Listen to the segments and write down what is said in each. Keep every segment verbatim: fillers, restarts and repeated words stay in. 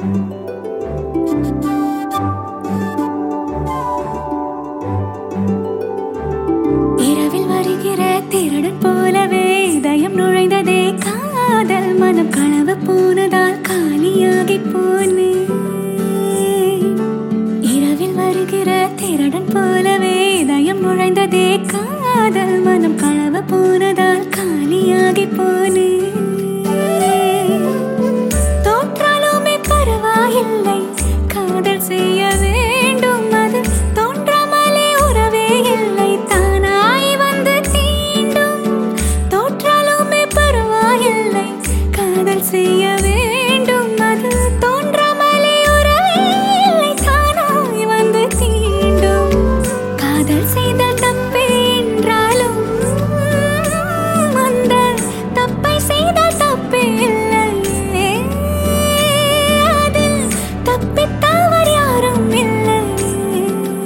இரவில் வருகிற திருடன் போலவே இதயம் நுழைந்ததே காதல் மனம் களவு போனதால் காலியாகி போனேன். இரவில் வருகிற திருடன் போலவே இதயம் நுழைந்ததே காதல் மனம் களவு போனதால் காலியாகி போனேன். தோற்றாலுமே பரவாயில்லை, காதல் செய்ய வேண்டும், அது தோன்றாமலே உறவே இல்லை, தானாய் வந்து தீண்டும். தோற்றாலுமே பரவாயில்லை, காதல் செய்ய வேண்டும், அது தோன்றாமலே உறவே இல்லை, தானாய் வந்து தீண்டும். காதல் செய்த தப்பே என்றாலும் அந்த தப்பை செய்த தப்பே இல்லையே, அதில் தப்பித்தவர் யாரும் இல்லையே.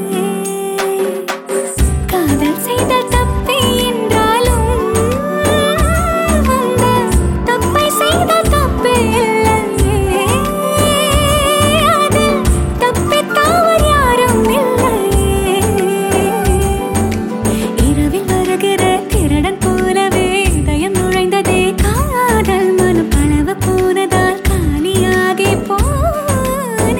காதல் செய்த தப்பே என்றாலும் அந்த தப்பை செய்த தப்பே இல்லையே, அதில் தப்பித்தவர் யாரும் இல்லையே. இரவில் வருகிற திருடன் போலவே இதயம் நுழைந்ததே காதல் மனம் களவு போனதால் காலியாகி போனேன்.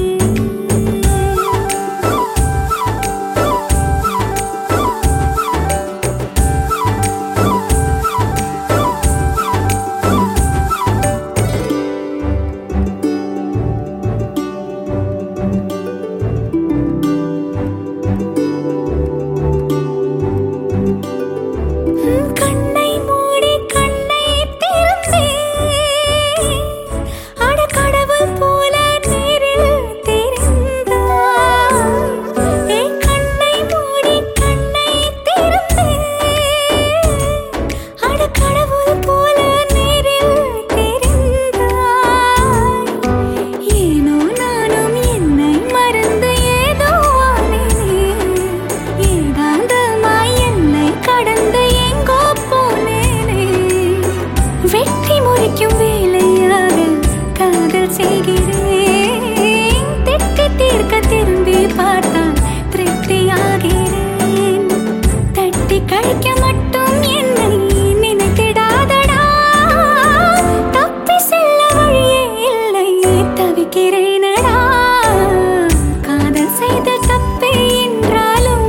கண்ணை மூடி கண்ணை திறந்தேன், அட கடவுள் போல நேரில் தெரிந்தாய். ஏய் கண்ணை மூடி கண்ணை திறந்தேன், அட கடவுள் போல நேரில் தெரிந்தாய். ஏனோ நானும் என்னை மறந்து ஏதோ ஆனேனே, ஏகாந்தமாய் என்னை கடந்து எங்கோ போனேனே. வெற்றி முறிக்கும் வேலையாக காதல் செய்கிறேன், திட்டி தீர்க்க திரும்பி பார்த்தால் திருப்தியாகிறேன். தட்டி கழிக்க மட்டும் என்னை நினைத்திடாதடா, தப்பி செல்ல வழியே இல்லை, தவிக்கிறேனடா. காதல் செய்த தப்பே என்றாலும்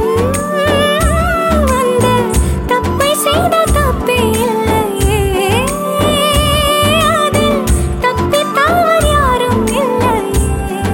அந்த தப்பை செய்த தப்பே இல்லையே, அதில் தப்பித்தவர் யாரும் இல்லையே.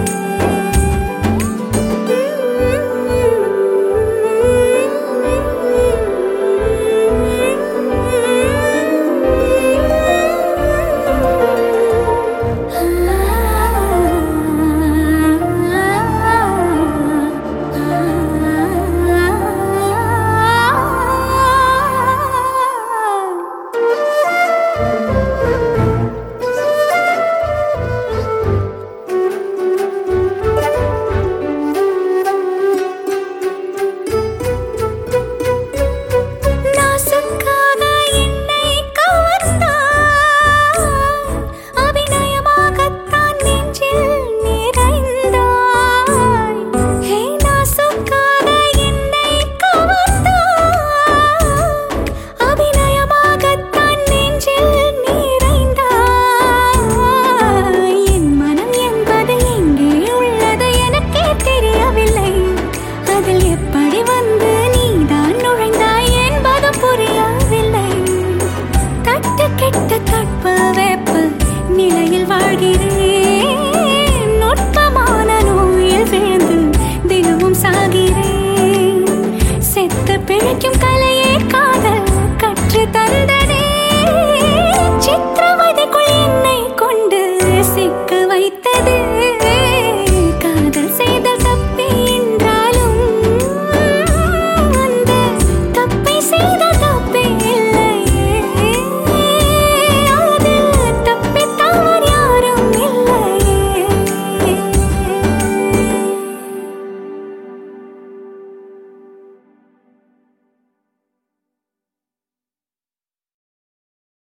நாசுக்காக என்னை கவர்ந்தாய், அபிநயமாகத்தான் நெஞ்சில் நிறைந்தாய். ஹே நாசுக்காக என்னை கவர்ந்தாய், அபிநயமாகத்தான் நெஞ்சில் நிறைந்தாய். என் மனம் என்பது எங்கே உள்ளது எனக்கே தெரியவில்லை, அதில் எப்படி வந்து நீதான் நுழைந்தாய் என்பது புரியவில்லை. தட்டு கெட்ட தட்பவெப்ப நிலையில் வாழ்கிறேன், நுட்பமான நோயில் விழுந்து தினமும் சாகிறேன். செத்து பிழைக்கும்